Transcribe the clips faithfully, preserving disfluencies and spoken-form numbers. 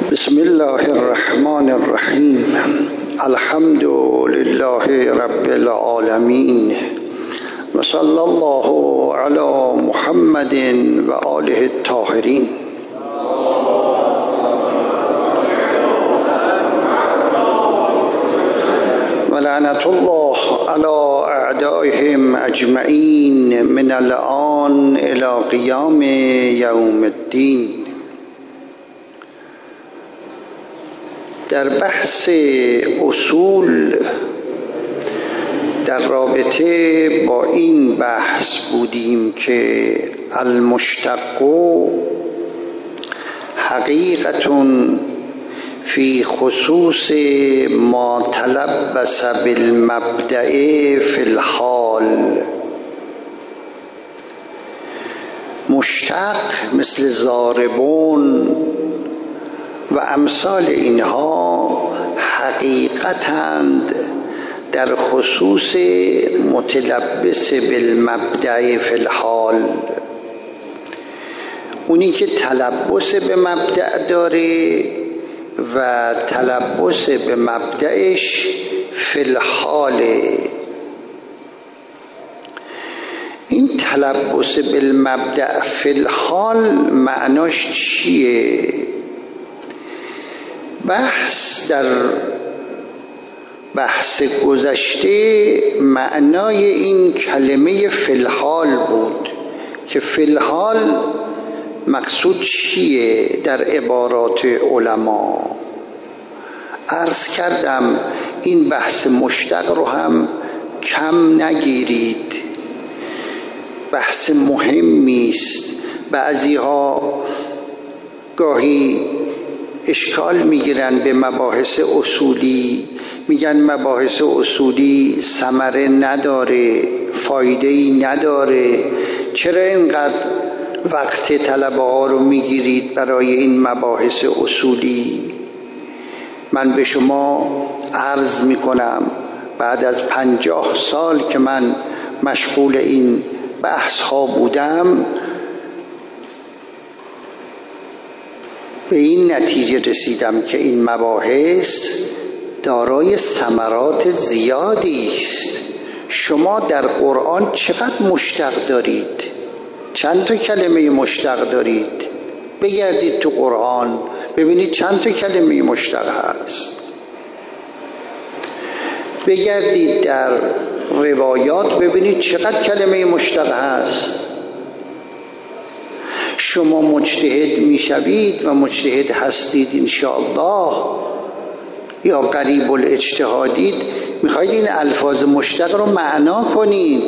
بسم الله الرحمن الرحیم. الحمد لله رب العالمین و صلی الله علی محمد و آله الطاهرین. و لعنت الله علی اعدائهم اجمعین من الآن الی قیام یوم الدین. در بحث اصول در رابطه با این بحث بودیم که المشتق حقیقت فی خصوص ما تلبس بالمبدأ فی الحال. مشتق مثل ضاربون و امثال اینها حقیقتند در خصوص متلبس بالمبدأ فی الحال. اونی که تلبس به مبدأ داره و تلبس به مبدأش فی الحال. این تلبس بالمبدأ فی الحال معناش چیه؟ بحث در بحث گذشته معنای این کلمه فی الحال بود که فی الحال مقصود چیه در عبارات علما. عرض کردم این بحث مشتق رو هم کم نگیرید، بحث مهمی است. بعضی ها گاهی اشکال میگیرن به مباحث اصولی، میگن مباحث اصولی ثمره نداره، فایده‌ای نداره، چرا اینقدر وقت طلبه ها رو میگیرید برای این مباحث اصولی؟ من به شما عرض میکنم بعد از پنجاه سال که من مشغول این بحث ها بودم به این نتیجه رسیدم که این مباحث دارای ثمرات زیادی است. شما در قرآن چقدر مشتق دارید؟ چند تا کلمه مشتق دارید؟ بگردید تو قرآن ببینید چند تا کلمه مشتق هست. بگردید در روایات ببینید چقدر کلمه مشتق هست. شما مجتهد میشوید و مجتهد هستید انشاءالله یا قریب الاجتهادید، میخواید این الفاظ مشتق رو معنا کنید.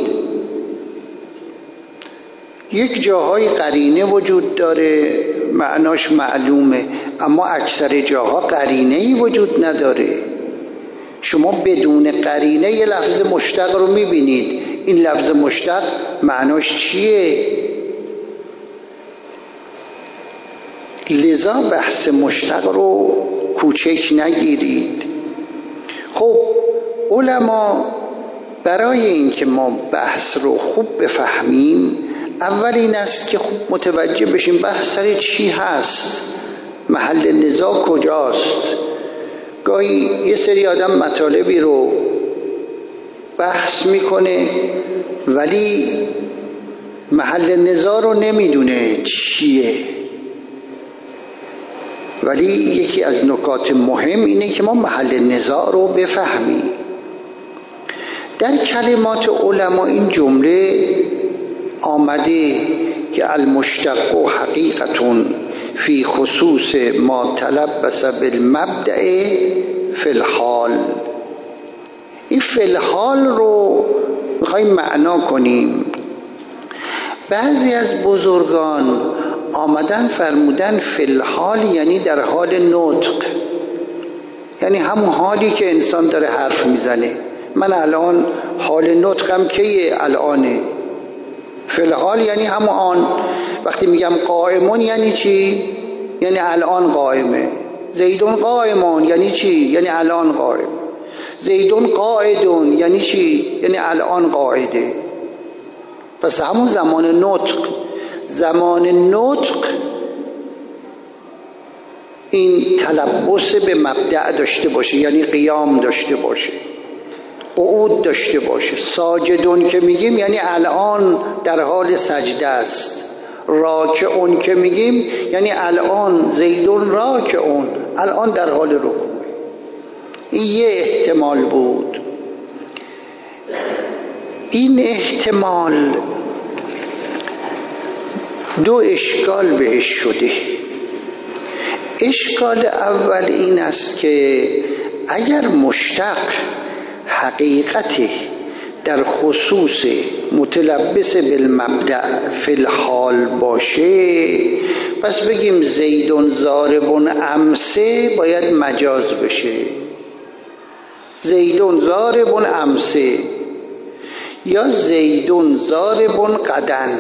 یک جاهای قرینه وجود داره معناش معلومه، اما اکثر جاها قرینه‌ای وجود نداره. شما بدون قرینه یه لفظ مشتق رو میبینید، این لفظ مشتق معناش چیه؟ لذا بحث مشتق رو کوچک نگیرید. خب علما برای اینکه ما بحث رو خوب بفهمیم اول این است که خوب متوجه بشیم بحث سر چی هست، محل نزاع کجاست. گاهی یه سری آدم مطالبی رو بحث میکنه ولی محل نزاع رو نمیدونه چیه. ولی یکی از نکات مهم اینه که ما محل نزاع رو بفهمیم. در کلمات علما این جمله آمده که المشتق حقیقتون فی خصوص ما تلبس بالمبدأ فی الحال. این فی الحال رو میخواییم معنا کنیم. بعضی از بزرگان آمدن فرمودن فی الحال یعنی در حال نطق، یعنی همون حالی که انسان داره حرف میزنه. من الان حال نطقم کیه؟ الانه. فی الحال یعنی همون آن. وقتی میگم قائمون یعنی چی؟ یعنی الان قائمه. زیدون قائمون یعنی چی؟ یعنی الان قائم. زیدون قاعدون یعنی چی؟ یعنی الان قاعده. پس همون زمان نطق، زمان نطق این تلبس به مبدأ داشته باشه، یعنی قیام داشته باشه، قعود داشته باشه. ساجدون که میگیم یعنی الان در حال سجده است. راکعون که میگیم یعنی الان زیدون راکعون، الان در حال رکوع. این یه احتمال بود. این احتمال دو اشکال بهش شده. اشکال اول این است که اگر مشتق حقیقتی در خصوص متلبس بالمبدأ فی الحال باشه، پس بگیم زیدون ضاربون امسه باید مجاز بشه. زیدون ضاربون امسه یا زیدون ضاربون قدن.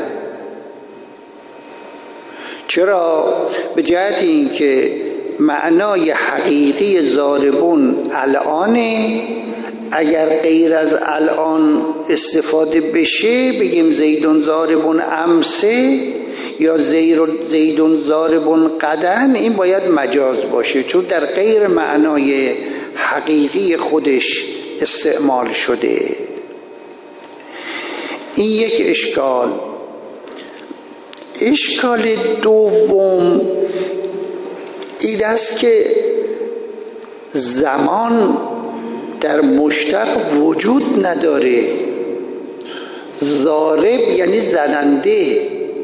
چرا؟ به جهت این که معنای حقیقی ضاربون الانه. اگر غیر از الان استفاده بشه بگیم زیدون ضاربون امسه یا زیدون ضاربون قدن، این باید مجاز باشه، چون در غیر معنای حقیقی خودش استعمال شده. این یک اشکال. اشکال دوم این است که زمان در مشتق وجود نداره. ضارب یعنی زننده،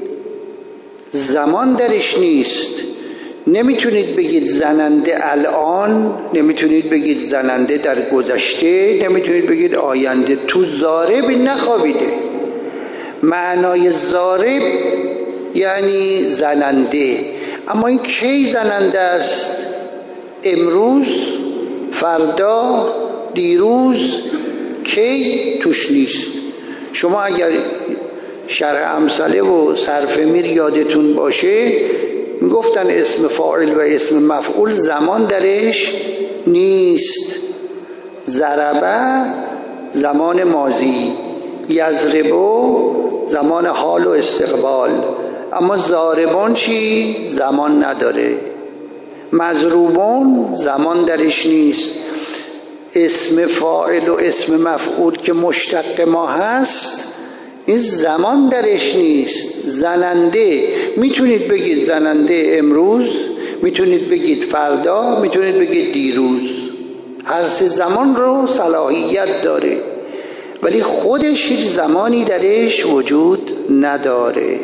زمان درش نیست. نمیتونید بگید زننده الان، نمیتونید بگید زننده در گذشته، نمیتونید بگید آینده. تو ضارب نخوابیده. معنای ضارب یعنی زننده. اما این کی زننده است؟ امروز، فردا، دیروز، کی توش نیست. شما اگر شرح امثله و صرف میر یادتون باشه، میگفتن اسم فاعل و اسم مفعول زمان درش نیست. ضربه زمان ماضی، یضربو زمان حال و استقبال. اما ضاربون چی؟ زمان نداره. مضروبون زمان درش نیست. اسم فاعل و اسم مفعول که مشتق ما هست این زمان درش نیست. زننده میتونید بگید زننده امروز، میتونید بگید فردا، میتونید بگید دیروز. هر سه زمان رو صلاحیت داره، ولی خودش هیچ زمانی درش وجود نداره.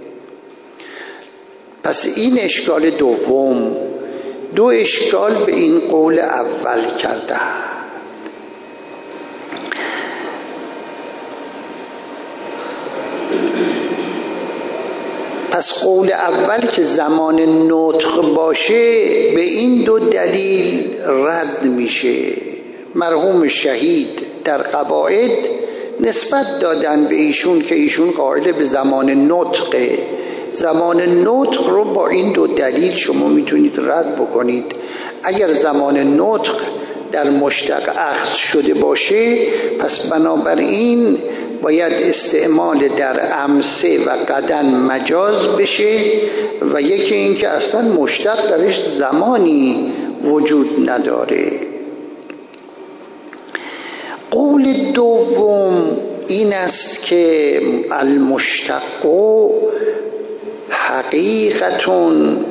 پس این اشکال دوم. دو اشکال به این قول اول کرده. پس قول اول که زمان نطق باشه به این دو دلیل رد میشه. مرحوم شهید در قواعد نسبت دادن به ایشون که ایشون قائل به زمان نطقه. زمان نطق رو با این دو دلیل شما میتونید رد بکنید. اگر زمان نطق در مشتق اخذ شده باشه، پس بنابراین باید استعمال در امسه و قدن مجاز بشه، و یکی این که اصلا مشتق درش زمانی وجود نداره. قول دوم این است که المشتق حقیقتون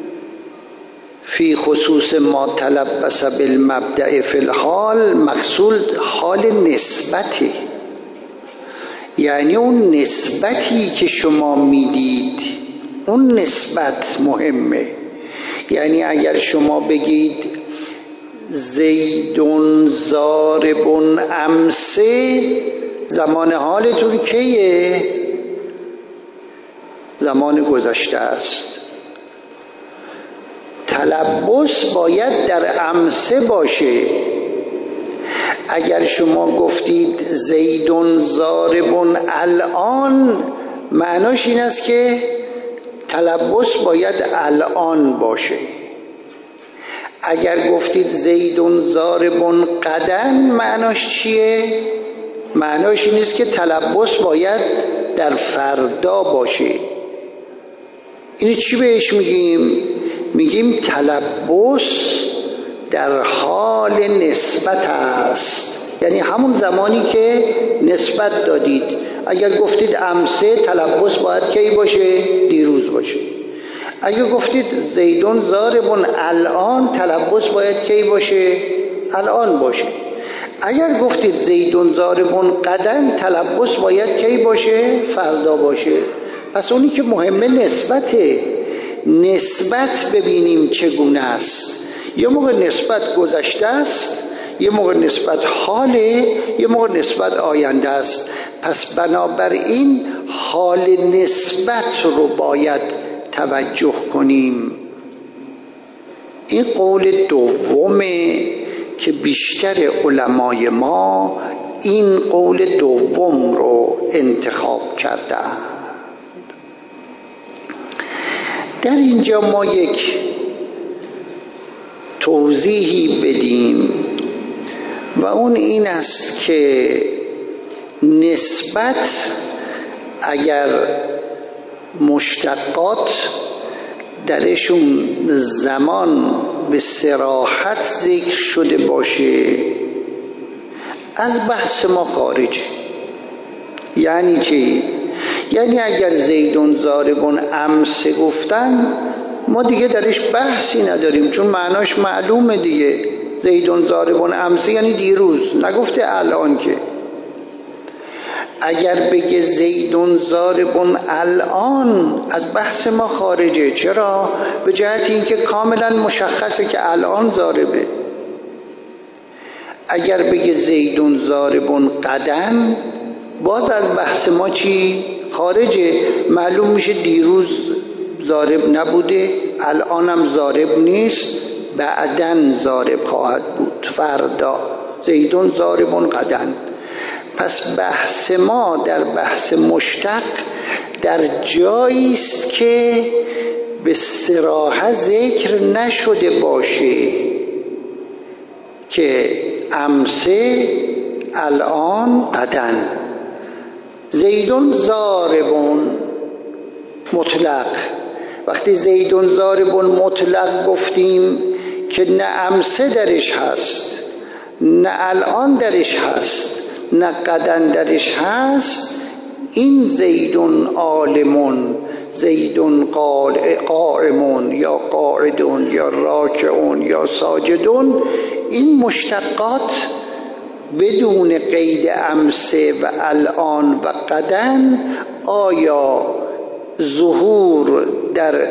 فی خصوص ما تلبس بالمبدأ فی الحال، مقصود حال نسبتی. یعنی اون نسبتی که شما میدید اون نسبت مهمه. یعنی اگر شما بگید زیدون ضاربون امسه، زمان حالتون کیه؟ زمان گذشته است. تلبس باید در امسه باشه. اگر شما گفتید زیدون ضاربون الان، معناش این است که تلبس باید الان باشه. اگر گفتید زیدون ضاربون قدن، معناش چیه؟ معناش این است که تلبس باید در فردا باشه. این چی بهش میگیم؟ میگیم تلبس در حال نسبت است، یعنی همون زمانی که نسبت دادید. اگر گفتید امسه، تلبس باید کی باشه؟ دیروز باشه. اگر گفتید زیدون ضاربون الان، تلبس باید کی باشه؟ الان باشه. اگر گفتید زیدون ضاربون غدا، تلبس باید کی باشه؟ فردا باشه. پس اونی که مهمه نسبته. نسبت ببینیم چگونه است. یه موقع نسبت گذشته است، یه موقع نسبت حاله، یه موقع نسبت آینده است. پس بنابراین حال نسبت رو باید توجه کنیم. این قول دومه که بیشتر علمای ما این قول دوم رو انتخاب کردند. در اینجا ما یک توضیحی بدیم و اون این است که نسبت اگر مشتقات درشون زمان به صراحت ذکر شده باشه، از بحث ما خارجه. یعنی چی؟ یعنی اگر زیدون ضاربون امس گفتن، ما دیگه درش بحثی نداریم، چون معناش معلومه دیگه. زیدون ضاربون امس یعنی دیروز، نگفته الان که. اگر بگه زیدون ضاربون الان، از بحث ما خارجه. چرا؟ به جهت اینکه کاملا مشخصه که الان ضاربه. اگر بگه زیدون ضاربون غدا، باز از بحث ما چی؟ خارجه. معلوم میشه دیروز ضارب نبوده، الانم ضارب نیست، بعدن ضارب خواهد بود، فردا. زیدون ضاربون غدا. پس بحث ما در بحث مشتق در جایی است که به صراحت ذکر نشده باشه که امسه، الان، غدا. زیدون ضاربون مطلق، وقتی زیدون ضاربون مطلق گفتیم که نه امسه درش هست، نه الان درش هست، نه غدا درش هست، این زیدون عالمون، زیدون قائمون یا قاعدون یا راکعون یا ساجدون، این مشتقات بدون قید امسه و الان و غدا آیا ظهور در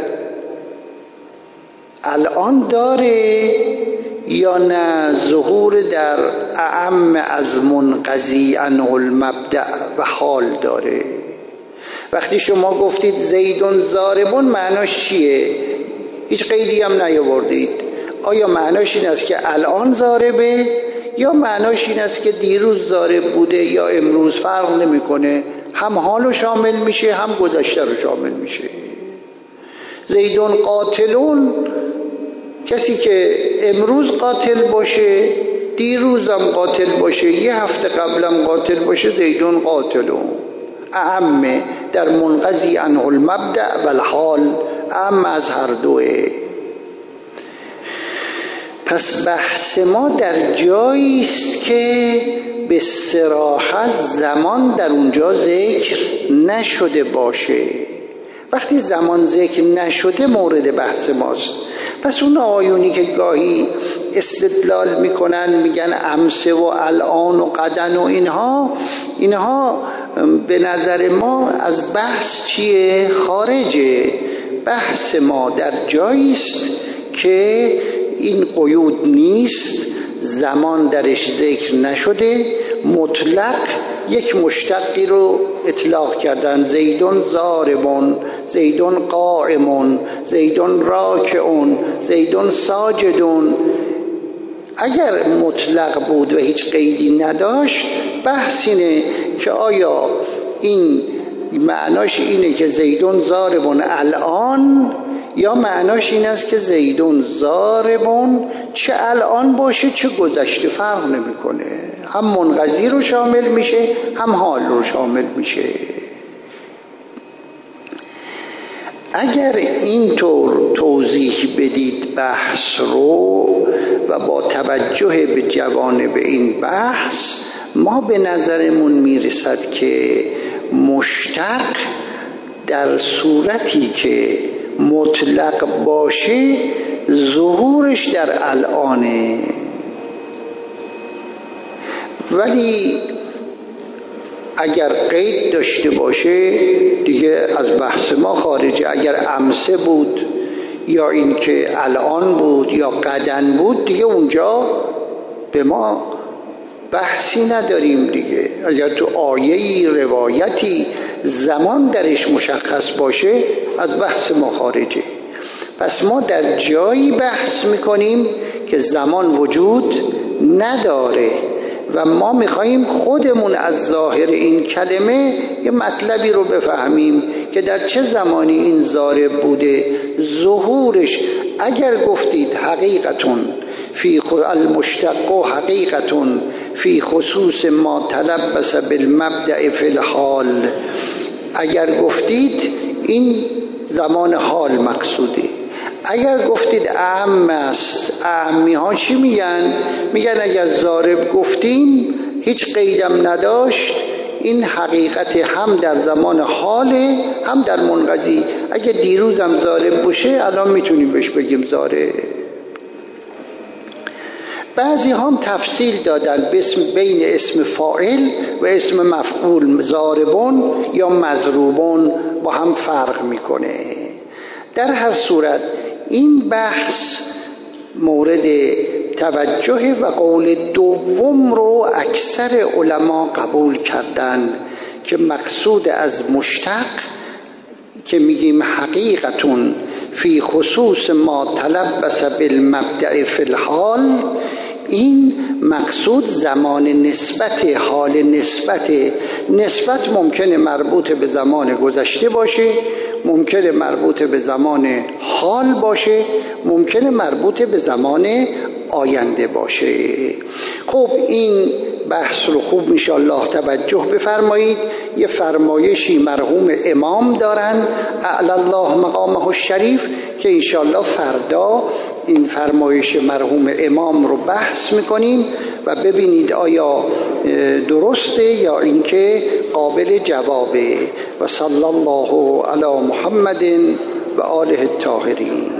الان داره یا نه ظهور در اعم از منقضی عنه المبدأ و حال داره؟ وقتی شما گفتید زیدون ضاربون، معناش چیه؟ هیچ قیدی هم نیاوردید. آیا معناش این است که الان ضاربه یا معناش این است که دیروز ضارب بوده یا امروز؟ فرق نمیکنه، هم حالو شامل میشه هم گذشته رو شامل میشه. زیدون قاتلون، کسی که امروز قاتل باشه، دیروزم قاتل باشه، یه هفته قبلم قاتل باشه، زیدون قاتلون. اعم در منقضی عنه المبدأ و الحال، اعم از هر دوه. پس بحث ما در جایی است که به صراحت زمان در اونجا ذکر نشده باشه. وقتی زمان ذکر نشده مورد بحث ماست. پس اون آیونی که گاهی استدلال میکنن، میگن امسه و الان و غدا و اینها، اینها به نظر ما از بحث چیه؟ خارجه. بحث ما در جایی است که این قیود نیست، زمان درش ذکر نشده، مطلق یک مشتقی رو اطلاق کردن. زیدون ضاربون، زیدون قائمون، زیدون راکعون، زیدون ساجدون. اگر مطلق بود و هیچ قیدی نداشت، بحث اینه که آیا این معناش اینه که زیدون ضاربون الان، یا معناش این است که زیدون ضاربون چه الان باشه چه گذشته، فرق نمیکنه، هم منقضی رو شامل میشه هم حال رو شامل میشه. اگر اینطور توضیح بدید بحث رو و با توجه به جوانب این بحث، ما به نظرمون میرسد که مشتق در صورتی که مطلق باشه ظهورش در الانه، ولی اگر قید داشته باشه دیگه از بحث ما خارجه. اگر امسه بود یا اینکه الان بود یا قدن بود دیگه اونجا به ما بحثی نداریم دیگه. اگر تو آیه‌ای روایتی زمان درش مشخص باشه از بحث ما خارجه. پس ما در جایی بحث میکنیم که زمان وجود نداره و ما میخواییم خودمون از ظاهر این کلمه یه مطلبی رو بفهمیم که در چه زمانی این ضارب بوده، ظهورش. اگر گفتید حقیقتون فی المشتق حقیقتون فی خصوص ما تلبس بالمبدأ فی الحال، اگر گفتید این زمان حال مقصوده. اگر گفتید اعم است، اعمی ها چی میگن؟ میگن اگر ضارب گفتیم هیچ قیدم نداشت، این حقیقت هم در زمان حاله هم در منقضی. اگر دیروزم ضارب باشه الان میتونیم بهش بگیم ضارب. بعضی هم تفصیل دادن بین اسم فاعل و اسم مفعول، ضاربون یا مضروبون با هم فرق میکنه. در هر صورت این بحث مورد توجه و قول دوم رو اکثر علما قبول کردن که مقصود از مشتق که میگیم حقیقتون فی خصوص ما تلبس بالمبدأ فی الحال، این مقصود زمان نسبت، حال نسبت. نسبت ممکنه مربوط به زمان گذشته باشه، ممکنه مربوط به زمان حال باشه، ممکنه مربوط به زمان آینده باشه. خب این بحث رو خوب انشاءالله توجه بفرمایید. یه فرمایشی مرحوم امام دارن اعلی الله مقامه الشریف که انشاءالله فردا این فرمایش مرحوم امام رو بحث میکنیم و ببینید آیا درسته یا اینکه قابل جوابه. و صلی الله علی محمد و آله الطاهرین.